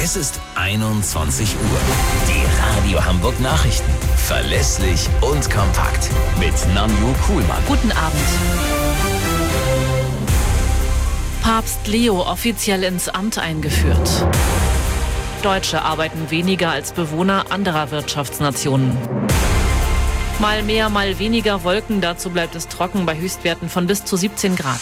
Es ist 21 Uhr. Die Radio Hamburg Nachrichten. Verlässlich und kompakt. Mit Nanju Kuhlmann. Guten Abend. Papst Leo offiziell ins Amt eingeführt. Deutsche arbeiten weniger als Bewohner anderer Wirtschaftsnationen. Mal mehr, mal weniger Wolken, dazu bleibt es trocken bei Höchstwerten von bis zu 17 Grad.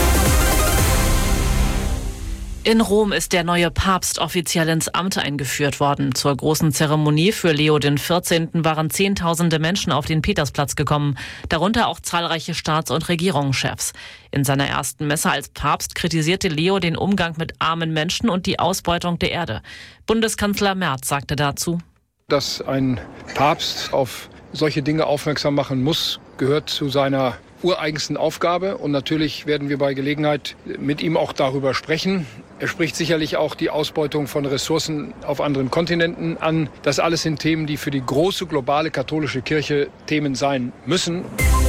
In Rom ist der neue Papst offiziell ins Amt eingeführt worden. Zur großen Zeremonie für Leo XIV. Waren Zehntausende Menschen auf den Petersplatz gekommen, darunter auch zahlreiche Staats- und Regierungschefs. In seiner ersten Messe als Papst kritisierte Leo den Umgang mit armen Menschen und die Ausbeutung der Erde. Bundeskanzler Merz sagte dazu: Dass ein Papst auf solche Dinge aufmerksam machen muss, gehört zu seiner ureigensten Aufgabe. Und natürlich werden wir bei Gelegenheit mit ihm auch darüber sprechen. Er spricht sicherlich auch die Ausbeutung von Ressourcen auf anderen Kontinenten an. Das alles sind Themen, die für die große globale katholische Kirche Themen sein müssen.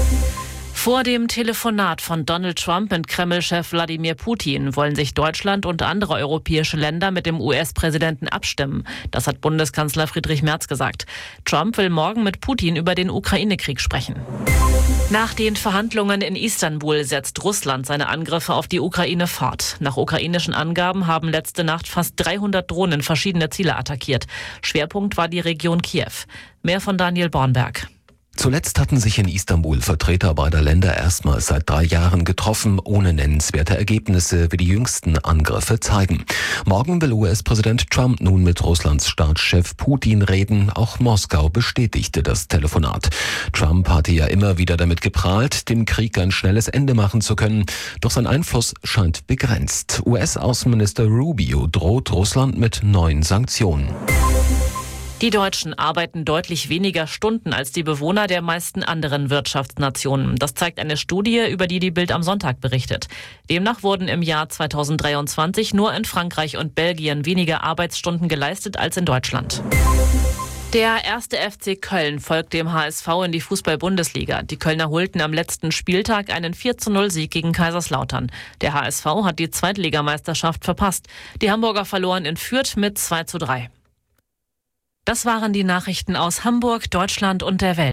Vor dem Telefonat von Donald Trump mit Kreml-Chef Wladimir Putin wollen sich Deutschland und andere europäische Länder mit dem US-Präsidenten abstimmen. Das hat Bundeskanzler Friedrich Merz gesagt. Trump will morgen mit Putin über den Ukraine-Krieg sprechen. Nach den Verhandlungen in Istanbul setzt Russland seine Angriffe auf die Ukraine fort. Nach ukrainischen Angaben haben letzte Nacht fast 300 Drohnen verschiedene Ziele attackiert. Schwerpunkt war die Region Kiew. Mehr von Daniel Bornberg. Zuletzt hatten sich in Istanbul Vertreter beider Länder erstmals seit 3 Jahren getroffen, ohne nennenswerte Ergebnisse, wie die jüngsten Angriffe zeigen. Morgen will US-Präsident Trump nun mit Russlands Staatschef Putin reden. Auch Moskau bestätigte das Telefonat. Trump hatte ja immer wieder damit geprahlt, dem Krieg ein schnelles Ende machen zu können. Doch sein Einfluss scheint begrenzt. US-Außenminister Rubio droht Russland mit neuen Sanktionen. Die Deutschen arbeiten deutlich weniger Stunden als die Bewohner der meisten anderen Wirtschaftsnationen. Das zeigt eine Studie, über die Bild am Sonntag berichtet. Demnach wurden im Jahr 2023 nur in Frankreich und Belgien weniger Arbeitsstunden geleistet als in Deutschland. Der 1. FC Köln folgt dem HSV in die Fußball-Bundesliga. Die Kölner holten am letzten Spieltag einen 4:0-Sieg gegen Kaiserslautern. Der HSV hat die Zweitligameisterschaft verpasst. Die Hamburger verloren in Fürth mit 2:3. Das waren die Nachrichten aus Hamburg, Deutschland und der Welt.